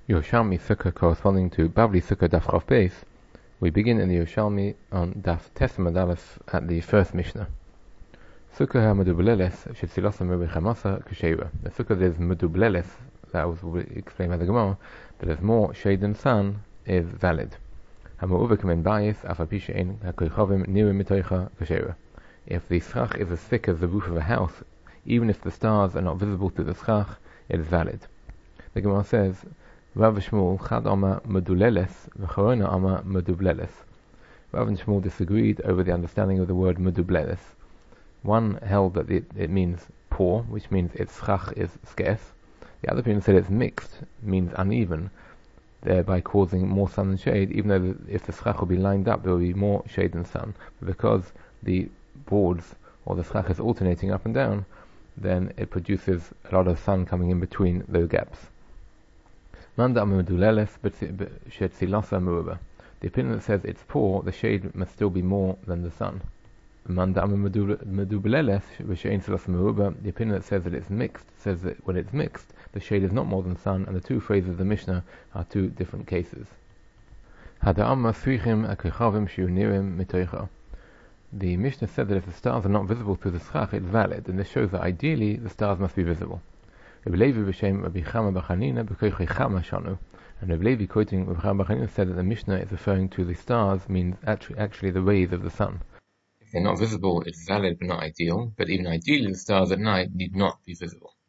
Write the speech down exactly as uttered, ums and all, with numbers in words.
Yerushalmi Sukkah corresponding to Bavli Sukkah Daf Chav Beis. We begin in the Yerushalmi on Daf Tes Amud Aleph at the first Mishnah. Sukkah ha-medubleles shetzilasa merubei k'sheira. The Sukkah that is medubleles, that was explained by the Gemara, that has more shade than sun, is valid. Ha-me'uva kamen bayis af al pi she'ein ha-koichavim nirim mitoicha k'sheira. If the schach is as thick as the roof of a house, even if the stars are not visible through the schach, it is valid. The Gemara says, Rav Shmuel Chad Ama Meduleles v'Charona Ama Medubleles. Rav and Shmuel disagreed over the understanding of the word Medubleles. One held that it, it means poor, which means its schach is scarce. The other opinion said it's mixed, means uneven, thereby causing more sun and shade, even though the, if the schach will be lined up, there will be more shade than sun. But because the boards or the schach is alternating up and down, then it produces a lot of sun coming in between those gaps. The opinion that says it's poor, the shade must still be more than the sun. The opinion that says that it's mixed says that when it's mixed, the shade is not more than sun, and the two phrases of the Mishnah are two different cases. The Mishnah said that if the stars are not visible through the schach, it's valid, and this shows that ideally the stars must be visible. Rabbi Levi b'shem Rabbi Chama bar Chanina b'koichei Chama shanu, and Rabbi Levi quoting Rabbi Chama bar Chanina said that the Mishnah is referring to the stars means actually, actually the rays of the sun. If they're not visible, it's valid but not ideal, but even ideally the stars at night need not be visible.